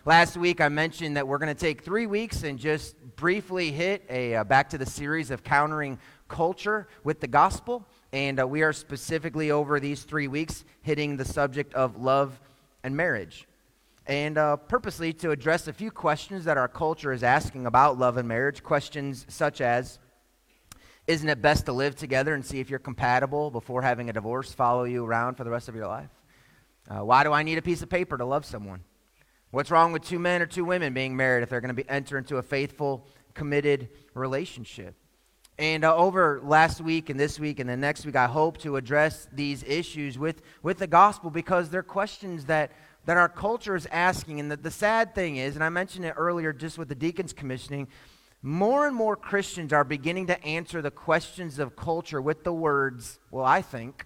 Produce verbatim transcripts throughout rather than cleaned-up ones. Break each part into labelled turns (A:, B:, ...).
A: Last week I mentioned that we're going to take three weeks and just briefly hit a uh, back to the series of countering culture with the gospel. And uh, we are specifically over these three weeks hitting the subject of love and marriage. And uh, purposely to address a few questions that our culture is asking about love and marriage. Questions such as, isn't it best to live together and see if you're compatible before having a divorce follow you around for the rest of your life? Uh, why do I need a piece of paper to love someone? What's wrong with two men or two women being married if they're going to be enter into a faithful, committed relationship? And uh, over last week and this week and the next week, I hope to address these issues with, with the gospel because they're questions that, that our culture is asking. And the, the sad thing is, and I mentioned it earlier just with the deacons commissioning, more and more Christians are beginning to answer the questions of culture with the words, well, I think,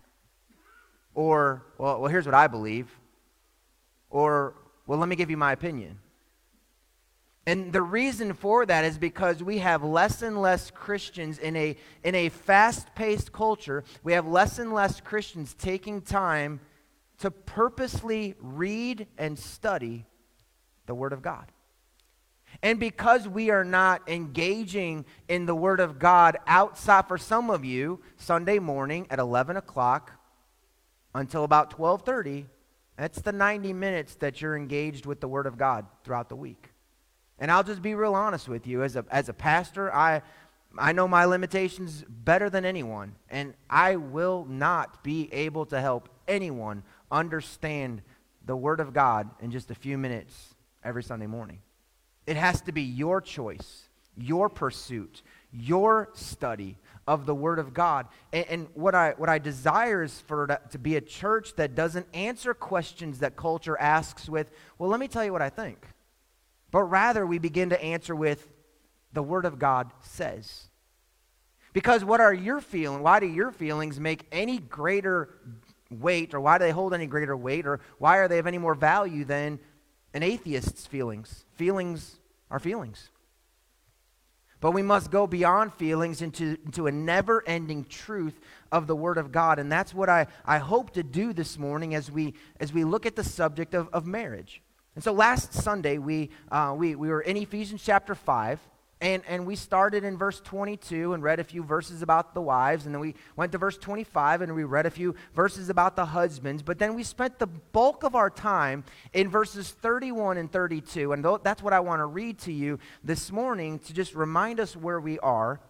A: or, well, well here's what I believe, or, well, let me give you my opinion. And the reason for that is because we have less and less Christians in a in a fast-paced culture. We have less and less Christians taking time to purposely read and study the Word of God. And because we are not engaging in the Word of God outside, for some of you, Sunday morning at eleven o'clock until about twelve thirty, that's the ninety minutes that you're engaged with the Word of God throughout the week. And I'll just be real honest with you. As a as a pastor, I I know my limitations better than anyone. And I will not be able to help anyone understand the Word of God in just a few minutes every Sunday morning. It has to be your choice, your pursuit, your study of the Word of God. And, and what I what I desire is for it to be a church that doesn't answer questions that culture asks with, well, let me tell you what I think. But rather we begin to answer with, the Word of God says. Because what are your feelings? Why do your feelings make any greater weight, or why do they hold any greater weight, or why are they of any more value than an atheist's feelings? Feelings are feelings. But we must go beyond feelings into, into a never-ending truth of the Word of God. And that's what I, I hope to do this morning as we as we look at the subject of, of marriage. And so last Sunday, we uh, we we were in Ephesians chapter five, and, and we started in verse twenty-two and read a few verses about the wives, and then we went to verse twenty-five and we read a few verses about the husbands, but then we spent the bulk of our time in verses thirty-one and thirty-two, and th- that's what I want to read to you this morning to just remind us where we are,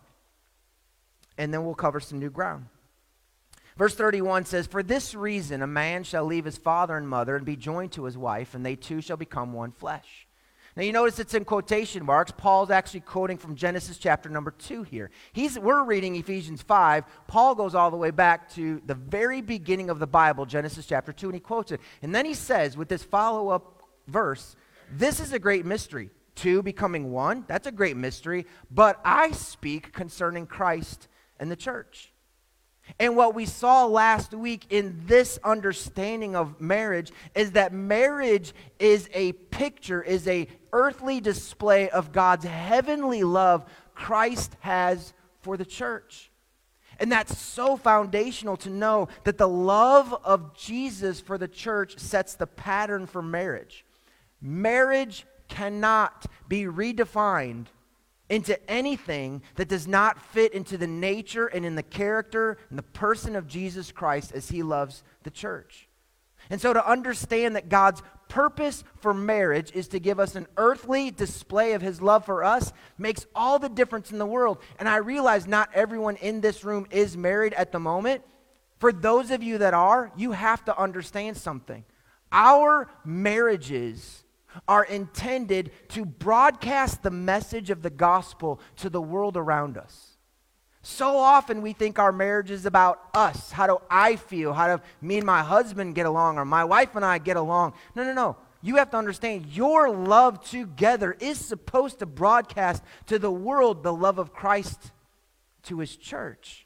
A: and then we'll cover some new ground. Verse thirty-one says, "For this reason a man shall leave his father and mother and be joined to his wife, and they two shall become one flesh." Now you notice it's in quotation marks. Paul's actually quoting from Genesis chapter number two here. He's, we're reading Ephesians five. Paul goes all the way back to the very beginning of the Bible, Genesis chapter two, and he quotes it. And then he says with this follow-up verse, "This is a great mystery, two becoming one. That's a great mystery. But I speak concerning Christ and the church." And what we saw last week in this understanding of marriage is that marriage is a picture, is a earthly display of God's heavenly love Christ has for the church. And that's so foundational to know that the love of Jesus for the church sets the pattern for marriage. Marriage cannot be redefined into anything that does not fit into the nature and in the character and the person of Jesus Christ as he loves the church. And so to understand that God's purpose for marriage is to give us an earthly display of his love for us makes all the difference in the world. And I realize not everyone in this room is married at the moment. For those of you that are, you have to understand something. Our marriages are intended to broadcast the message of the gospel to the world around us. So often we think our marriage is about us. How do I feel? How do me and my husband get along? Or my wife and I get along? No, no, no. You have to understand your love together is supposed to broadcast to the world the love of Christ to his church.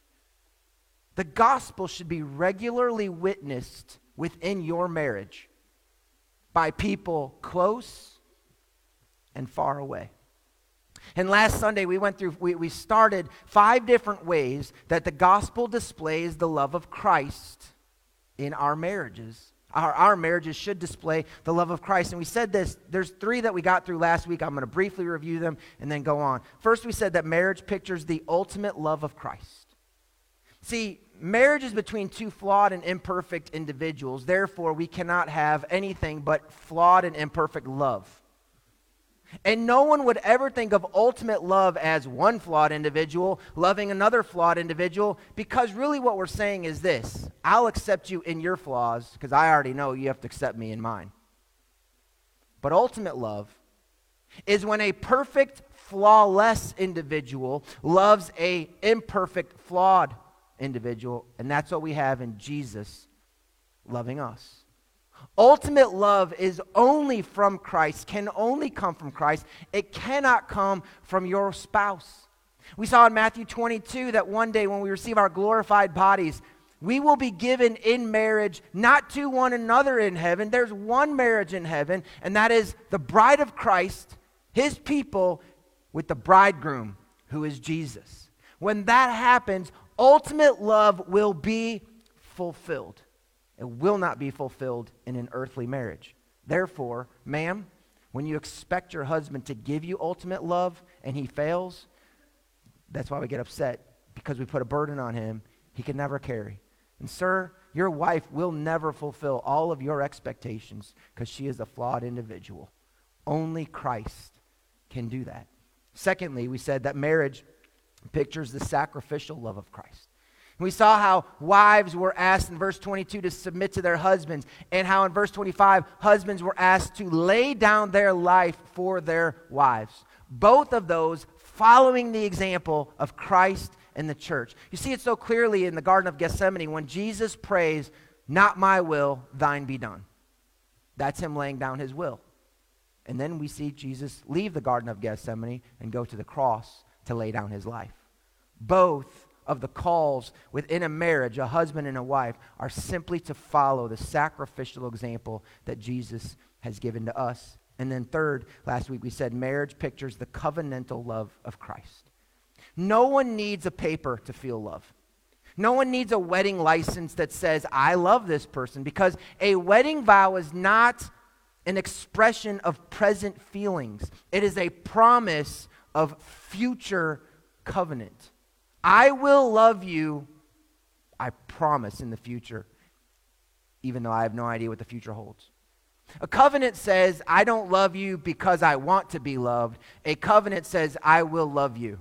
A: The gospel should be regularly witnessed within your marriage by people close and far away. And last Sunday we went through, we, we started five different ways that the gospel displays the love of Christ in our marriages. Our, our marriages should display the love of Christ. And we said this, there's three that we got through last week. I'm going to briefly review them and then go on. First, we said that marriage pictures the ultimate love of Christ. See, marriage is between two flawed and imperfect individuals. Therefore, we cannot have anything but flawed and imperfect love. And no one would ever think of ultimate love as one flawed individual loving another flawed individual, because really what we're saying is this: I'll accept you in your flaws because I already know you have to accept me in mine. But ultimate love is when a perfect, flawless individual loves a imperfect, flawed individual, and that's what we have in Jesus loving us. Ultimate love is only from Christ, can only come from Christ. It cannot come from your spouse. We saw in Matthew twenty-two that one day when we receive our glorified bodies, we will be given in marriage not to one another in heaven. There's one marriage in heaven, and that is the bride of Christ, his people, with the bridegroom, who is Jesus. When that happens, ultimate love will be fulfilled. It will not be fulfilled in an earthly marriage. Therefore, ma'am, when you expect your husband to give you ultimate love and he fails, that's why we get upset, because we put a burden on him he can never carry. And sir, your wife will never fulfill all of your expectations because she is a flawed individual. Only Christ can do that. Secondly, we said that marriage pictures the sacrificial love of Christ. We saw how wives were asked in verse twenty-two to submit to their husbands, and how in verse twenty-five, husbands were asked to lay down their life for their wives. Both of those following the example of Christ and the church. You see it so clearly in the Garden of Gethsemane when Jesus prays, "Not my will, thine be done." That's him laying down his will. And then we see Jesus leave the Garden of Gethsemane and go to the cross to lay down his life. Both of the calls within a marriage, a husband and a wife, are simply to follow the sacrificial example that Jesus has given to us. And then third, last week we said marriage pictures the covenantal love of Christ. No one needs a paper to feel love. No one needs a wedding license that says, I love this person, because a wedding vow is not an expression of present feelings. It is a promise of future covenant. I will love you, I promise, in the future, even though I have no idea what the future holds. A covenant says, I don't love you because I want to be loved. A covenant says, I will love you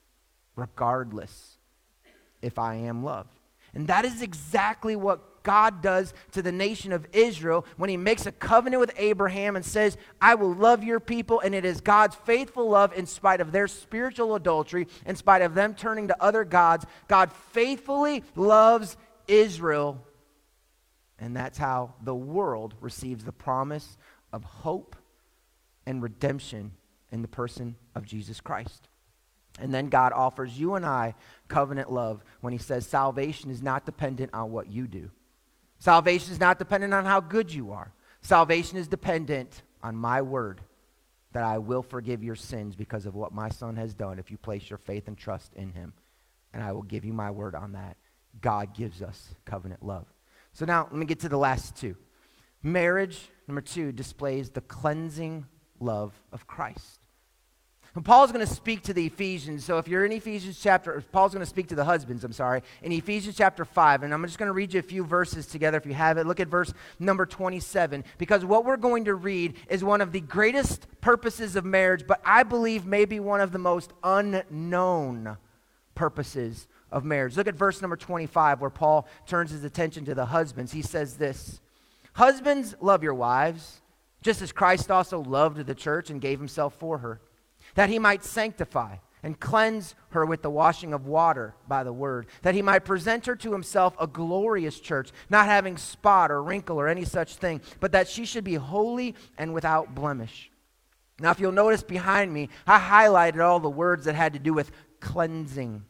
A: regardless if I am loved. And that is exactly what God does to the nation of Israel when he makes a covenant with Abraham and says, I will love your people. And it is God's faithful love in spite of their spiritual adultery, in spite of them turning to other gods. God faithfully loves Israel. And that's how the world receives the promise of hope and redemption in the person of Jesus Christ. And then God offers you and I covenant love when he says salvation is not dependent on what you do. Salvation is not dependent on how good you are. Salvation is dependent on my word that I will forgive your sins because of what my son has done if you place your faith and trust in him. And I will give you my word on that. God gives us covenant love. So now let me get to the last two. Marriage, number two, displays the cleansing love of Christ. And Paul's going to speak to the Ephesians. So if you're in Ephesians chapter, Paul's going to speak to the husbands, I'm sorry, in Ephesians chapter five. And I'm just going to read you a few verses together if you have it. Look at verse number twenty-seven. Because what we're going to read is one of the greatest purposes of marriage, but I believe maybe one of the most unknown purposes of marriage. Look at verse number twenty-five where Paul turns his attention to the husbands. He says this, husbands, love your wives, just as Christ also loved the church and gave himself for her, that he might sanctify and cleanse her with the washing of water by the word, that he might present her to himself a glorious church, not having spot or wrinkle or any such thing, but that she should be holy and without blemish. Now, if you'll notice behind me, I highlighted all the words that had to do with cleansing.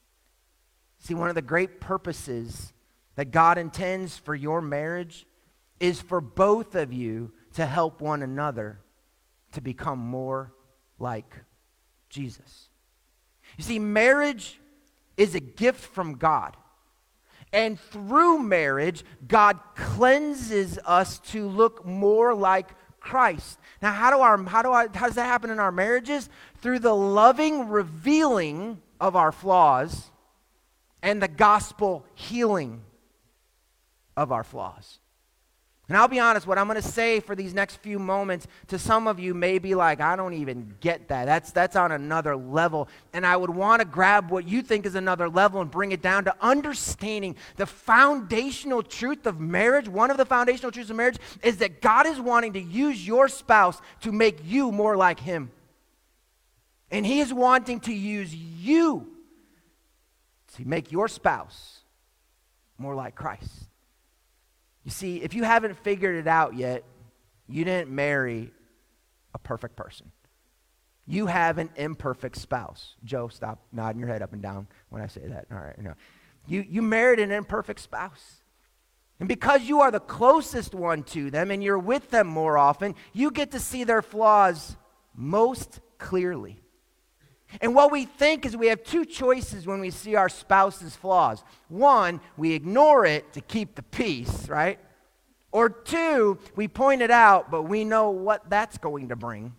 A: See, one of the great purposes that God intends for your marriage is for both of you to help one another to become more like Jesus. You see, marriage is a gift from God. And through marriage, God cleanses us to look more like Christ. Now, how do our how do I how does that happen in our marriages? Through the loving revealing of our flaws and the gospel healing of our flaws. And I'll be honest, what I'm going to say for these next few moments to some of you may be like, I don't even get that. That's that's on another level. And I would want to grab what you think is another level and bring it down to understanding the foundational truth of marriage. One of the foundational truths of marriage is that God is wanting to use your spouse to make you more like him. And he is wanting to use you to make your spouse more like Christ. You see, if you haven't figured it out yet, you didn't marry a perfect person. You have an imperfect spouse. Joe, stop nodding your head up and down when I say that. All right, no. You, you married an imperfect spouse. And because you are the closest one to them and you're with them more often, you get to see their flaws most clearly. And what we think is we have two choices when we see our spouse's flaws. One, we ignore it to keep the peace, right? Or two, we point it out, but we know what that's going to bring.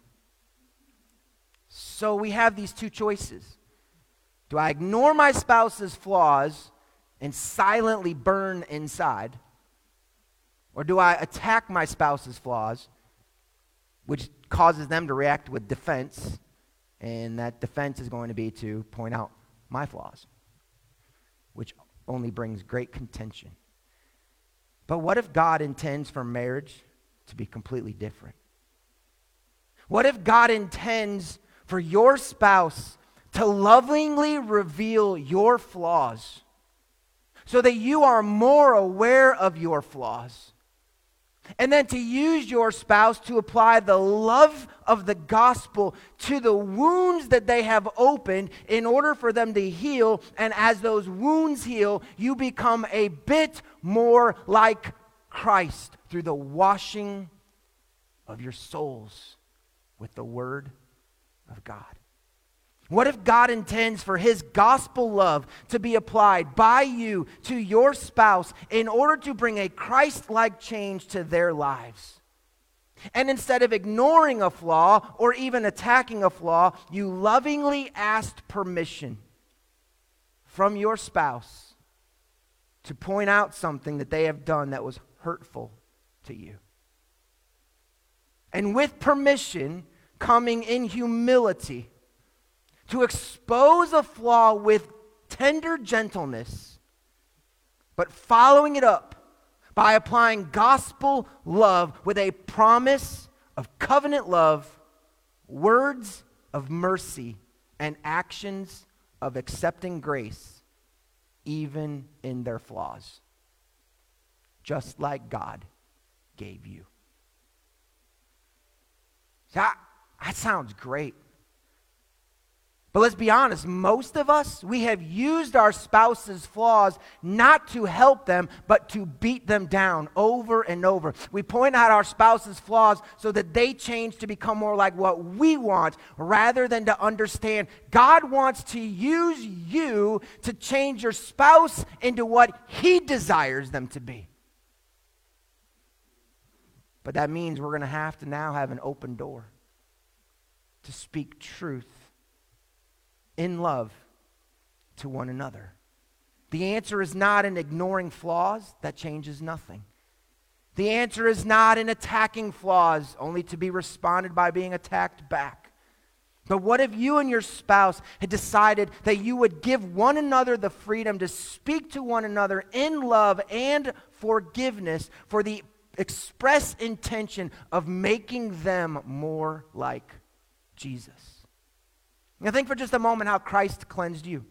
A: So we have these two choices. Do I ignore my spouse's flaws and silently burn inside? Or do I attack my spouse's flaws, which causes them to react with defense? And that defense is going to be to point out my flaws, which only brings great contention. But what if God intends for marriage to be completely different? What if God intends for your spouse to lovingly reveal your flaws so that you are more aware of your flaws? And then to use your spouse to apply the love of the gospel to the wounds that they have opened in order for them to heal. And as those wounds heal, you become a bit more like Christ through the washing of your souls with the word of God. What if God intends for his gospel love to be applied by you to your spouse in order to bring a Christ-like change to their lives? And instead of ignoring a flaw or even attacking a flaw, you lovingly asked permission from your spouse to point out something that they have done that was hurtful to you. And with permission, coming in humility, to expose a flaw with tender gentleness, but following it up by applying gospel love with a promise of covenant love, words of mercy, and actions of accepting grace, even in their flaws, just like God gave you. That, that sounds great. But let's be honest, most of us, we have used our spouse's flaws not to help them, but to beat them down over and over. We point out our spouse's flaws so that they change to become more like what we want, rather than to understand God wants to use you to change your spouse into what he desires them to be. But that means we're going to have to now have an open door to speak truth in love to one another. The answer is not in ignoring flaws. That changes nothing. The answer is not in attacking flaws, only to be responded by being attacked back. But what if you and your spouse had decided that you would give one another the freedom to speak to one another in love and forgiveness for the express intention of making them more like Jesus? Now think for just a moment how Christ cleansed you.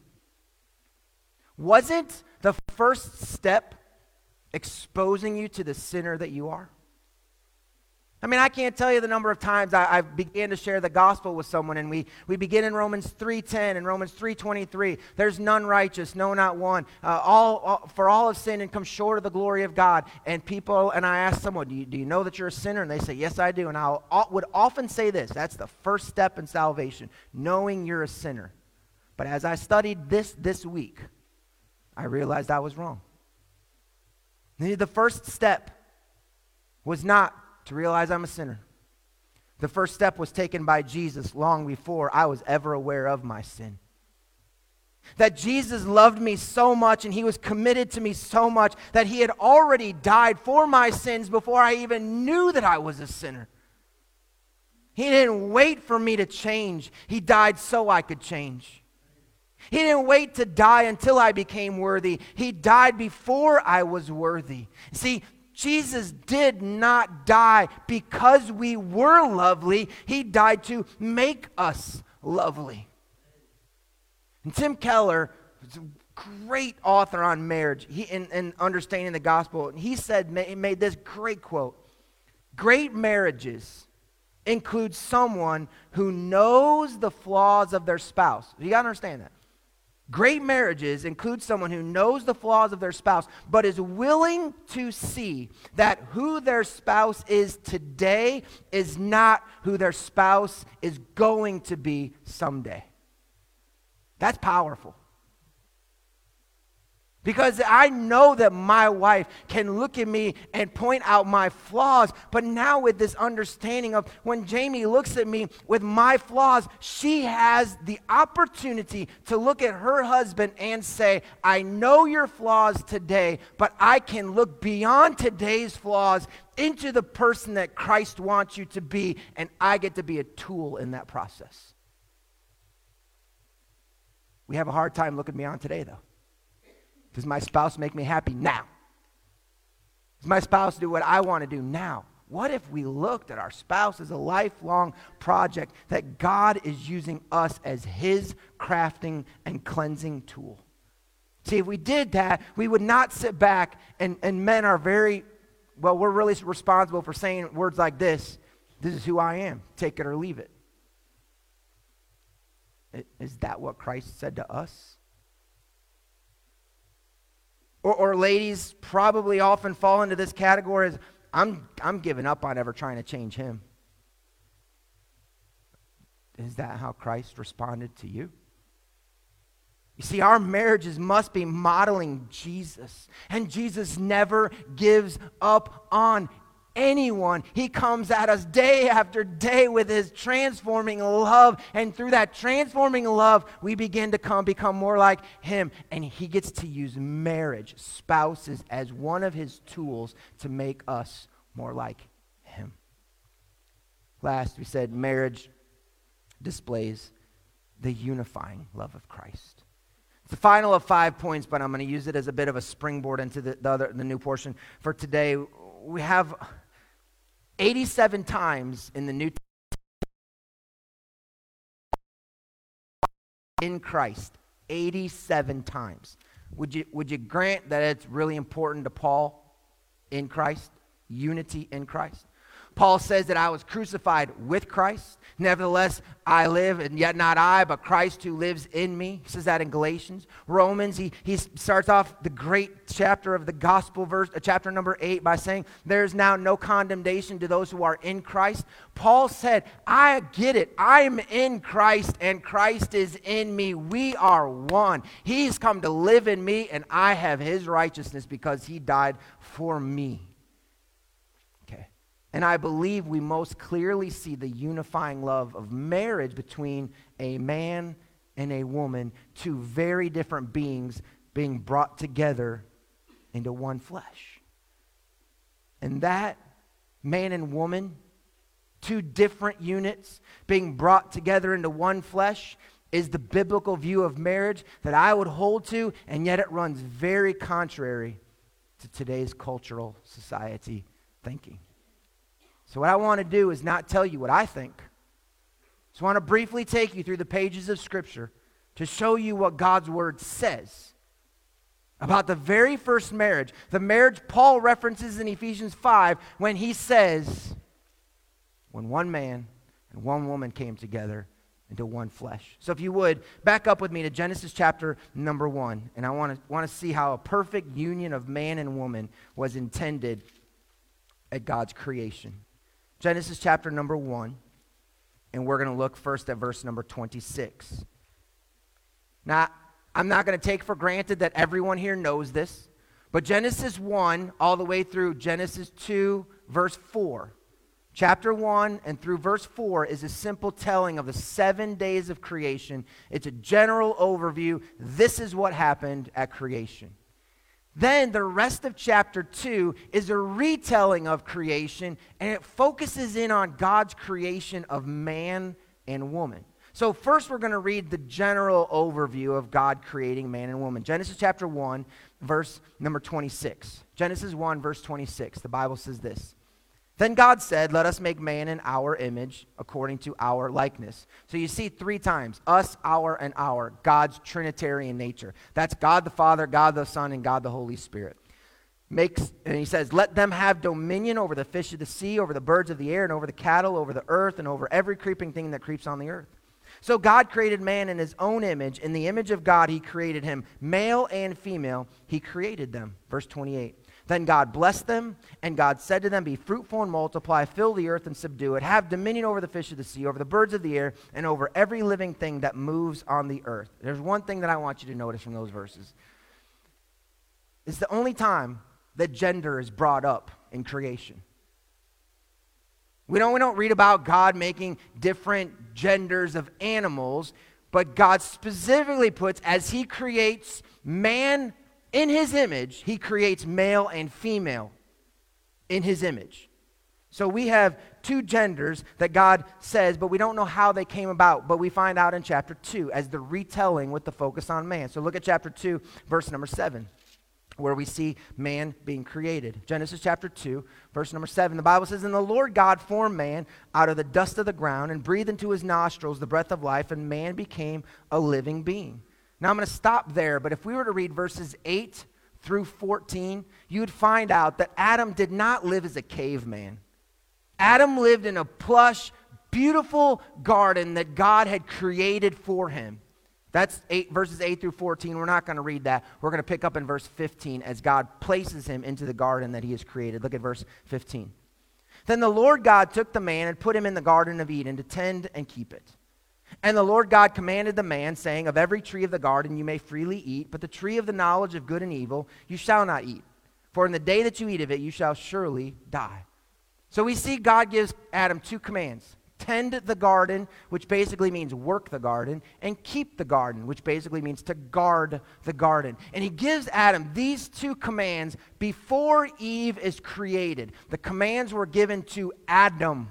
A: Wasn't the first step exposing you to the sinner that you are? I mean, I can't tell you the number of times I, I began to share the gospel with someone, and we, we begin in Romans three ten and Romans three twenty-three. There's none righteous, no, not one. Uh, all, all For all have sinned and come short of the glory of God. And people, and I ask someone, do you, do you know that you're a sinner? And they say, yes, I do. And I would often say this, that's the first step in salvation, knowing you're a sinner. But as I studied this this week, I realized I was wrong. The first step was not to realize I'm a sinner. The first step was taken by Jesus long before I was ever aware of my sin. That Jesus loved me so much and he was committed to me so much that he had already died for my sins before I even knew that I was a sinner. He didn't wait for me to change. He died so I could change. He didn't wait to die until I became worthy. He died before I was worthy. See, Jesus did not die because we were lovely. He died to make us lovely. And Tim Keller, who's a great author on marriage he, and, and understanding the gospel, he said, he made this great quote: great marriages include someone who knows the flaws of their spouse. You got to understand that. Great marriages include someone who knows the flaws of their spouse, but is willing to see that who their spouse is today is not who their spouse is going to be someday. That's powerful. Because I know that my wife can look at me and point out my flaws, but now with this understanding of when Jamie looks at me with my flaws, she has the opportunity to look at her husband and say, I know your flaws today, but I can look beyond today's flaws into the person that Christ wants you to be, and I get to be a tool in that process. We have a hard time looking beyond today, though. Does my spouse make me happy now? Does my spouse do what I want to do now? What if we looked at our spouse as a lifelong project that God is using us as his crafting and cleansing tool? See, if we did that, we would not sit back, and, and men are very, well, we're really responsible for saying words like this: this is who I am, take it or leave it. Is that what Christ said to us? Or, or ladies probably often fall into this category as, I'm, I'm giving up on ever trying to change him. Is that how Christ responded to you? You see, our marriages must be modeling Jesus. And Jesus never gives up on anyone. He comes at us day after day with his transforming love, and through that transforming love we begin to come become more like him, and he gets to use marriage, spouses, as one of his tools to make us more like him. Last, we said marriage displays the unifying love of Christ. It's the final of five points, but I'm going to use it as a bit of a springboard into the, the other the new portion for today. We have eighty-seven times in the New Testament in Christ. eighty-seven times. Would you, would you grant that it's really important to Paul in Christ? Unity in Christ. Paul says that I was crucified with Christ. Nevertheless, I live, and yet not I, but Christ who lives in me. He says that in Galatians. Romans, he, he starts off the great chapter of the gospel, verse, uh, chapter number eight, by saying, there is now no condemnation to those who are in Christ. Paul said, I get it. I'm in Christ, and Christ is in me. We are one. He's come to live in me, and I have his righteousness because he died for me. And I believe we most clearly see the unifying love of marriage between a man and a woman, two very different beings being brought together into one flesh. And that man and woman, two different units being brought together into one flesh, is the biblical view of marriage that I would hold to, and yet it runs very contrary to today's cultural society thinking. So what I want to do is not tell you what I think. I just want to briefly take you through the pages of Scripture to show you what God's Word says about the very first marriage, the marriage Paul references in Ephesians five when he says, when one man and one woman came together into one flesh. So if you would, back up with me to Genesis chapter number one, and I want to want to see how a perfect union of man and woman was intended at God's creation. Genesis chapter number one, and we're going to look first at verse number twenty-six. Now, I'm not going to take for granted that everyone here knows this, But Genesis one all the way through Genesis two, verse four. Chapter one and through verse four is a simple telling of the seven days of creation. It's a general overview. This is what happened at creation. Then the rest of chapter two is a retelling of creation, and it focuses in on God's creation of man and woman. So first we're going to read the general overview of God creating man and woman. Genesis chapter one, verse number twenty-six. Genesis one, verse twenty-six. The Bible says this. Then God said, let us make man in our image, according to our likeness. So you see three times, us, our, and our, God's Trinitarian nature. That's God the Father, God the Son, and God the Holy Spirit. Makes, and he says, let them have dominion over the fish of the sea, over the birds of the air, and over the cattle, over the earth, and over every creeping thing that creeps on the earth. So God created man in his own image. In the image of God, he created him. Male and female, he created them. Verse twenty-eight. Then God blessed them, and God said to them, be fruitful and multiply, fill the earth and subdue it, have dominion over the fish of the sea, over the birds of the air, and over every living thing that moves on the earth. There's one thing that I want you to notice from those verses. It's the only time that gender is brought up in creation. We don't, we don't read about God making different genders of animals, but God specifically puts, as he creates man in his image, he creates male and female in his image. So we have two genders that God says, but we don't know how they came about. But we find out in chapter two as the retelling with the focus on man. So look at chapter two, verse number seven, where we see man being created. Genesis chapter two, verse number seven. The Bible says, and the Lord God formed man out of the dust of the ground and breathed into his nostrils the breath of life, and man became a living being. Now I'm going to stop there, but if we were to read verses eight through fourteen, you would find out that Adam did not live as a caveman. Adam lived in a plush, beautiful garden that God had created for him. That's eight, verses eight through fourteen. We're not going to read that. We're going to pick up in verse fifteen as God places him into the garden that he has created. Look at verse fifteen. Then the Lord God took the man and put him in the Garden of Eden to tend and keep it. And the Lord God commanded the man, saying, of every tree of the garden you may freely eat, but the tree of the knowledge of good and evil you shall not eat. For in the day that you eat of it, you shall surely die. So we see God gives Adam two commands. Tend the garden, which basically means work the garden, and keep the garden, which basically means to guard the garden. And he gives Adam these two commands before Eve is created. The commands were given to Adam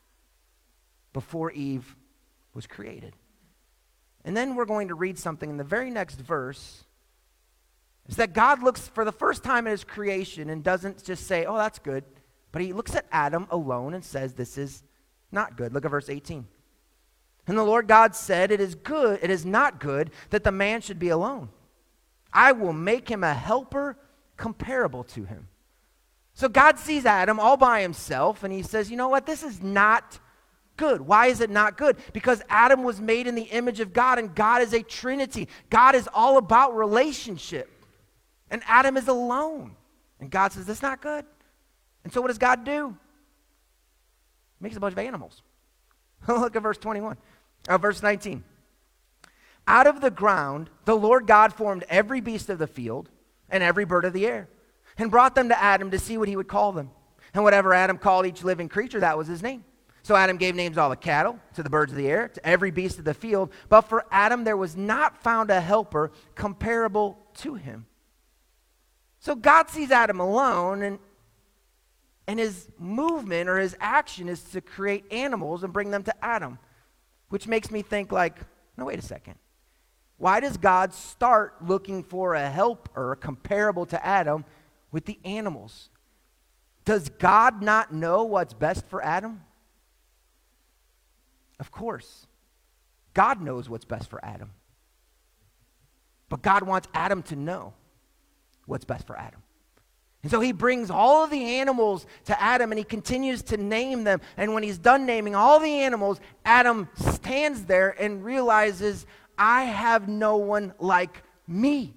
A: before Eve was created. And then we're going to read something in the very next verse. Is that God looks for the first time at his creation and doesn't just say, oh, that's good. But he looks at Adam alone and says, this is not good. Look at verse eighteen. And the Lord God said, it is good, it is not good that the man should be alone. I will make him a helper comparable to him. So God sees Adam all by himself and he says, you know what, this is not good. Why is it not good? Because Adam was made in the image of God, and God is a Trinity. God is all about relationship. And Adam is alone. And God says, that's not good. And so what does God do? He makes a bunch of animals. Look at verse twenty-one. Uh, verse nineteen. Out of the ground, the Lord God formed every beast of the field and every bird of the air, and brought them to Adam to see what he would call them. And whatever Adam called each living creature, that was his name. So Adam gave names to all the cattle, to the birds of the air, to every beast of the field. But for Adam there was not found a helper comparable to him. So God sees Adam alone, and, and his movement or his action is to create animals and bring them to Adam. Which makes me think like, no, wait a second. Why does God start looking for a helper comparable to Adam with the animals? Does God not know what's best for Adam? Of course, God knows what's best for Adam. But God wants Adam to know what's best for Adam. And so he brings all of the animals to Adam and he continues to name them. And when he's done naming all the animals, Adam stands there and realizes, I have no one like me.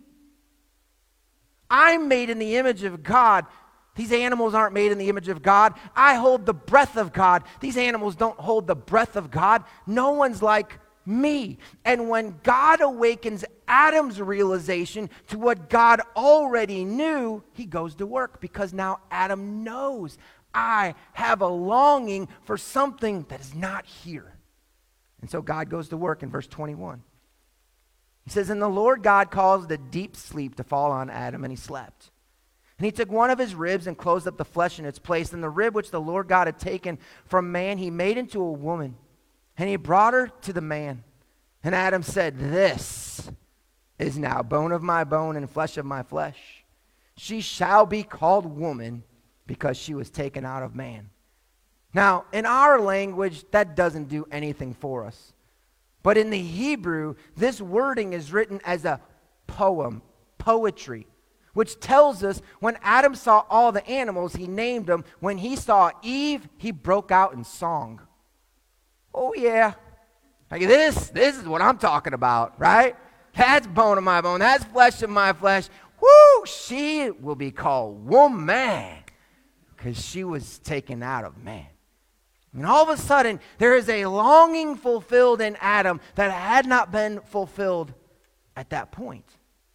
A: I'm made in the image of God. These animals aren't made in the image of God. I hold the breath of God. These animals don't hold the breath of God. No one's like me. And when God awakens Adam's realization to what God already knew, he goes to work because now Adam knows, I have a longing for something that is not here. And so God goes to work in verse twenty-one. He says, and the Lord God caused a deep sleep to fall on Adam, and he slept. And he took one of his ribs and closed up the flesh in its place. And the rib which the Lord God had taken from man, he made into a woman. And he brought her to the man. And Adam said, this is now bone of my bone and flesh of my flesh. She shall be called woman because she was taken out of man. Now, in our language, that doesn't do anything for us. But in the Hebrew, this wording is written as a poem, poetry, which tells us when Adam saw all the animals, he named them. When he saw Eve, he broke out in song. Oh, yeah. Like this, this is what I'm talking about, right? That's bone of my bone. That's flesh of my flesh. Woo! She will be called woman because she was taken out of man. And all of a sudden, there is a longing fulfilled in Adam that had not been fulfilled at that point.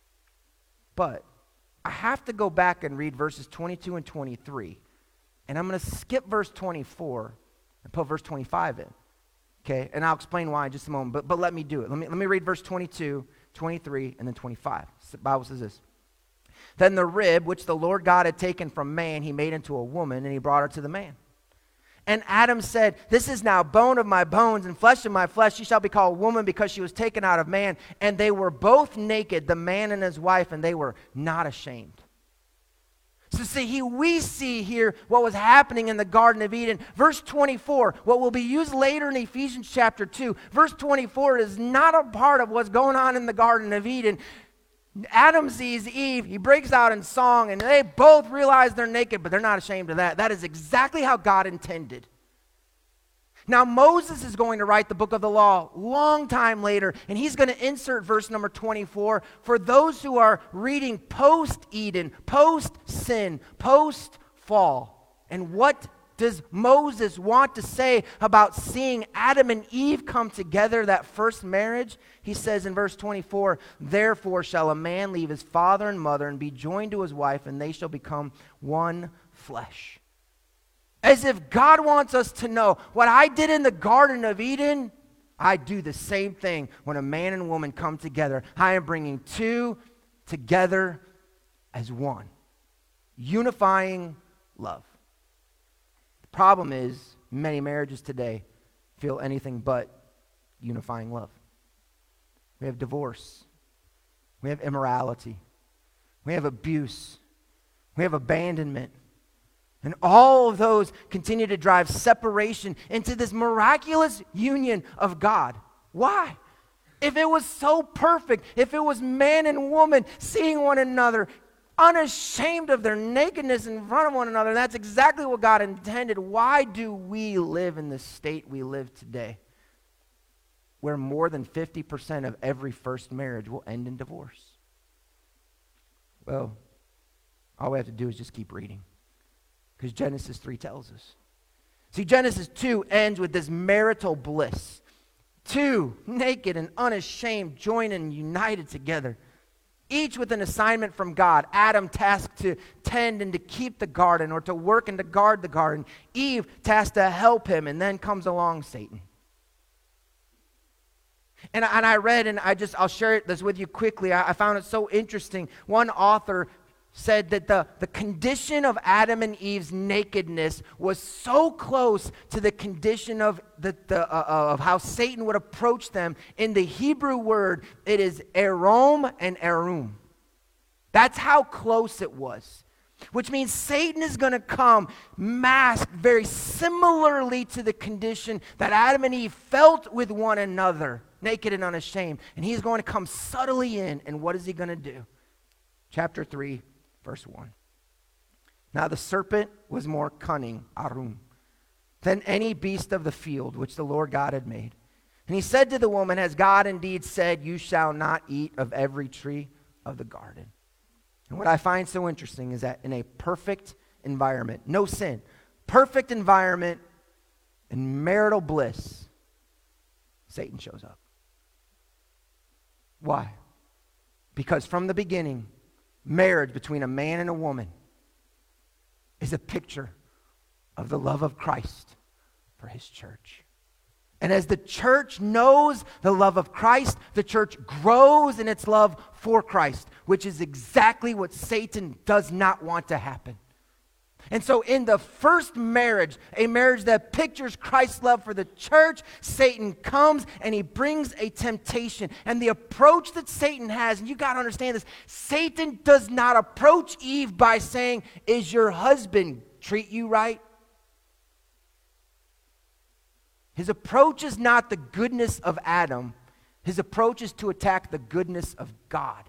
A: But I have to go back and read verses twenty-two and twenty-three. And I'm going to skip verse twenty-four and put verse twenty-five in. Okay? And I'll explain why in just a moment. But, but let me do it. Let me, let me read verse twenty-two, twenty-three, and then twenty-five. The Bible says this. Then the rib, which the Lord God had taken from man, he made into a woman, and he brought her to the man. And Adam said, this is now bone of my bones and flesh of my flesh. She shall be called woman because she was taken out of man. And they were both naked, the man and his wife, and they were not ashamed. So see, he, we see here what was happening in the Garden of Eden. Verse twenty-four, what will be used later in Ephesians chapter two. Verse twenty-four is not a part of what's going on in the Garden of Eden. Adam sees Eve, he breaks out in song, and they both realize they're naked, but they're not ashamed of that. That is exactly how God intended. Now, Moses is going to write the book of the law long time later, and he's going to insert verse number twenty-four for those who are reading post-Eden, post-sin, post-fall. And what does Moses want to say about seeing Adam and Eve come together, that first marriage? He says in verse twenty-four, therefore shall a man leave his father and mother and be joined to his wife, and they shall become one flesh. As if God wants us to know, what I did in the Garden of Eden, I do the same thing when a man and woman come together. I am bringing two together as one. Unifying love. The problem is, many marriages today feel anything but unifying love. We have divorce. We have immorality. We have abuse. We have abandonment. And all of those continue to drive separation into this miraculous union of God. Why? If it was so perfect, if it was man and woman seeing one another, unashamed of their nakedness in front of one another, that's exactly what God intended. Why do we live in the state we live today, where more than fifty percent of every first marriage will end in divorce? Well, all we have to do is just keep reading. Because Genesis three tells us. See, Genesis two ends with this marital bliss. Two, naked and unashamed, joined and united together. Each with an assignment from God. Adam tasked to tend and to keep the garden, or to work and to guard the garden. Eve tasked to help him, and then comes along Satan. And, and I read, and I just, I'll share this with you quickly. I, I found it so interesting. One author said that the, the condition of Adam and Eve's nakedness was so close to the condition of, the, the, uh, of how Satan would approach them. In the Hebrew word, it is erom and erum. That's how close it was. Which means Satan is going to come masked very similarly to the condition that Adam and Eve felt with one another, naked and unashamed. And he's going to come subtly in, and what is he going to do? Chapter three. Verse one. Now the serpent was more cunning, Arum, than any beast of the field which the Lord God had made. And he said to the woman, has God indeed said, you shall not eat of every tree of the garden? And what I find so interesting is that in a perfect environment, no sin, perfect environment and marital bliss, Satan shows up. Why? Because from the beginning, marriage between a man and a woman is a picture of the love of Christ for his church. And as the church knows the love of Christ, the church grows in its love for Christ, which is exactly what Satan does not want to happen. And so in the first marriage, a marriage that pictures Christ's love for the church, Satan comes and he brings a temptation. And the approach that Satan has, and you got to understand this, Satan does not approach Eve by saying, "Is your husband treat you right?" His approach is not the goodness of Adam. His approach is to attack the goodness of God.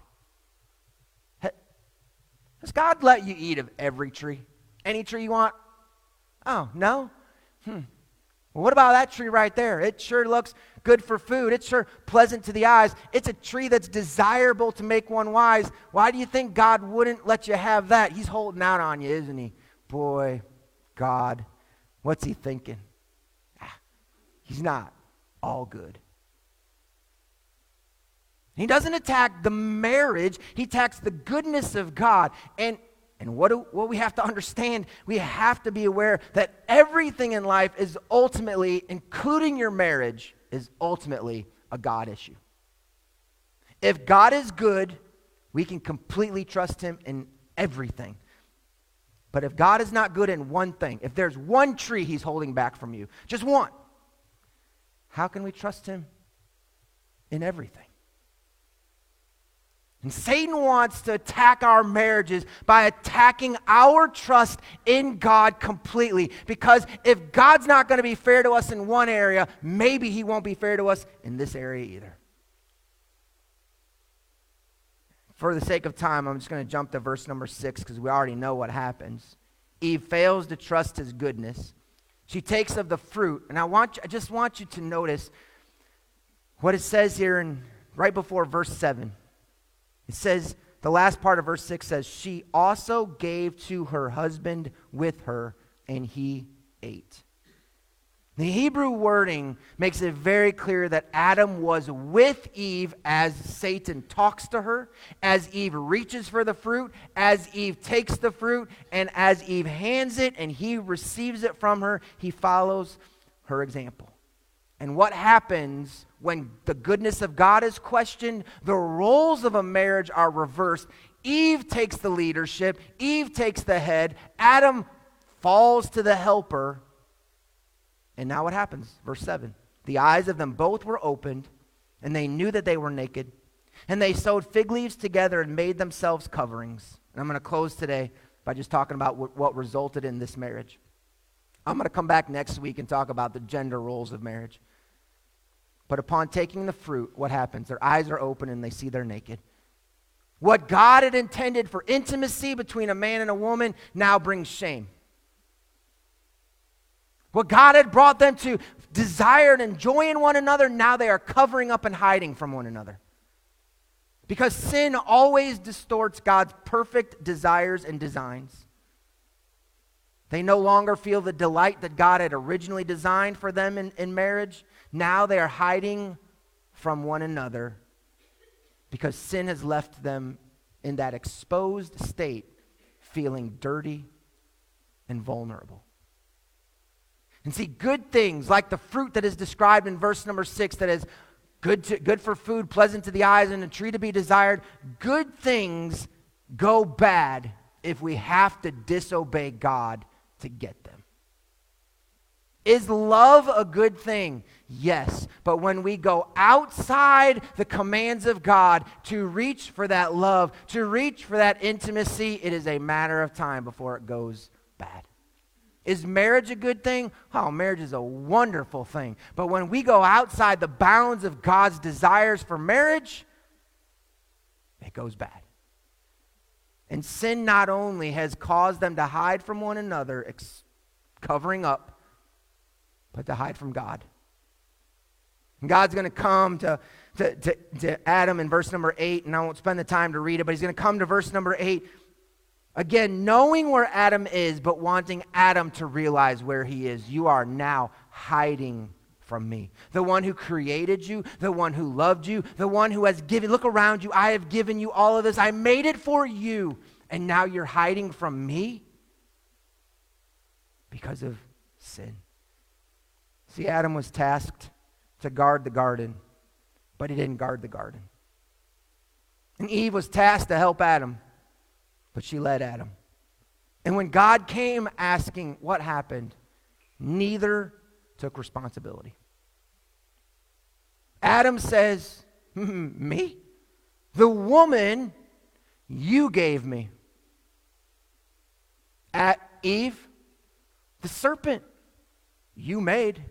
A: Does God let you eat of every tree? Any tree you want? Oh, no? Hmm. Well, what about that tree right there? It sure looks good for food. It's sure pleasant to the eyes. It's a tree that's desirable to make one wise. Why do you think God wouldn't let you have that? He's holding out on you, isn't he? Boy, God, what's he thinking? Ah, he's not all good. He doesn't attack the marriage. He attacks the goodness of God. And And what, do, what we have to understand, we have to be aware that everything in life is ultimately, including your marriage, is ultimately a God issue. If God is good, we can completely trust him in everything. But if God is not good in one thing, if there's one tree he's holding back from you, just one, how can we trust him in everything? And Satan wants to attack our marriages by attacking our trust in God completely. Because if God's not going to be fair to us in one area, maybe he won't be fair to us in this area either. For the sake of time, I'm just going to jump to verse number six because we already know what happens. Eve fails to trust his goodness. She takes of the fruit. And I want you, I just want you to notice what it says here in right before verse seven. It says, the last part of verse six says, she also gave to her husband with her, and he ate. The Hebrew wording makes it very clear that Adam was with Eve as Satan talks to her, as Eve reaches for the fruit, as Eve takes the fruit, and as Eve hands it and he receives it from her, he follows her example. And what happens when the goodness of God is questioned? The roles of a marriage are reversed. Eve takes the leadership. Eve takes the head. Adam falls to the helper. And now what happens? Verse seven. The eyes of them both were opened, and they knew that they were naked. And they sewed fig leaves together and made themselves coverings. And I'm going to close today by just talking about what, what resulted in this marriage. I'm going to come back next week and talk about the gender roles of marriage. But upon taking the fruit, what happens? Their eyes are open and they see they're naked. What God had intended for intimacy between a man and a woman now brings shame. What God had brought them to desire and joy in one another, now they are covering up and hiding from one another. Because sin always distorts God's perfect desires and designs. They no longer feel the delight that God had originally designed for them in, in marriage. Now they are hiding from one another because sin has left them in that exposed state, feeling dirty and vulnerable. And see, good things like the fruit that is described in verse number six, that is good, to, good for food, pleasant to the eyes, and a tree to be desired, good things go bad if we have to disobey God to get them. Is love a good thing? Yes. But when we go outside the commands of God to reach for that love, to reach for that intimacy, it is a matter of time before it goes bad. Is marriage a good thing? Oh, marriage is a wonderful thing. But when we go outside the bounds of God's desires for marriage, it goes bad. And sin not only has caused them to hide from one another, ex- covering up, but to hide from God. And God's going to come to, to, to, to Adam in verse number eight, and I won't spend the time to read it, but he's going to come to verse number eight, again, knowing where Adam is, but wanting Adam to realize where he is. You are now hiding from me. The one who created you, the one who loved you, the one who has given, look around you, I have given you all of this. I made it for you. And now you're hiding from me because of sin. See, Adam was tasked to guard the garden, but he didn't guard the garden. And Eve was tasked to help Adam, but she led Adam. And when God came asking what happened, neither took responsibility. Adam says, me? The woman you gave me. At Eve, the serpent you made.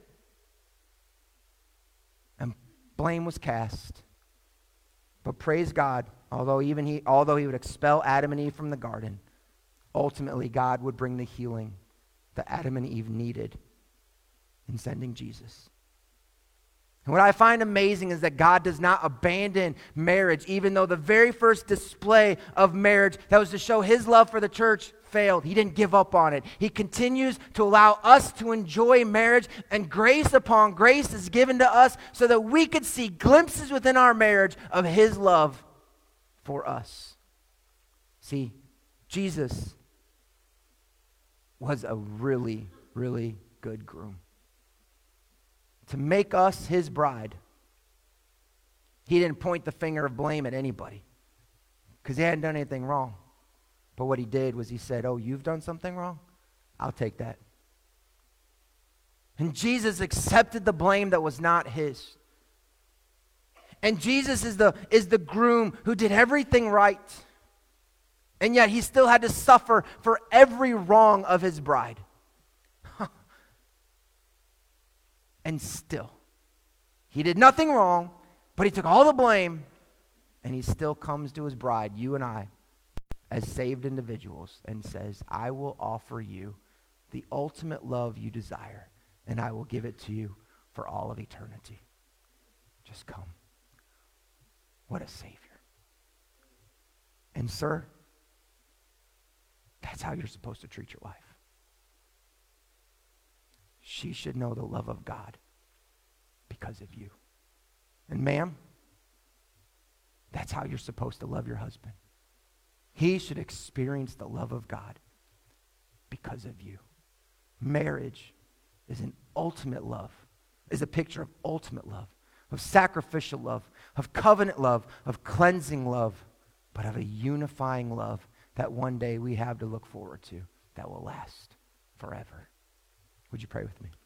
A: And blame was cast. But praise God, although even he, although he would expel Adam and Eve from the garden, ultimately God would bring the healing that Adam and Eve needed in sending Jesus. And what I find amazing is that God does not abandon marriage, even though the very first display of marriage that was to show his love for the church failed. He didn't give up on it. He continues to allow us to enjoy marriage, and grace upon grace is given to us so that we could see glimpses within our marriage of his love for us. See, Jesus was a really, really good groom. To make us his bride, he didn't point the finger of blame at anybody because he hadn't done anything wrong. But what he did was he said, oh, you've done something wrong? I'll take that. And Jesus accepted the blame that was not his. And Jesus is the, is the groom who did everything right. And yet he still had to suffer for every wrong of his bride. And still, he did nothing wrong, but he took all the blame, and he still comes to his bride, you and I, as saved individuals, and says, I will offer you the ultimate love you desire, and I will give it to you for all of eternity. Just come. What a Savior. And sir, that's how you're supposed to treat your wife. She should know the love of God because of you. And ma'am, that's how you're supposed to love your husband. He should experience the love of God because of you. Marriage is an ultimate love, is a picture of ultimate love, of sacrificial love, of covenant love, of cleansing love, but of a unifying love that one day we have to look forward to that will last forever. Would you pray with me?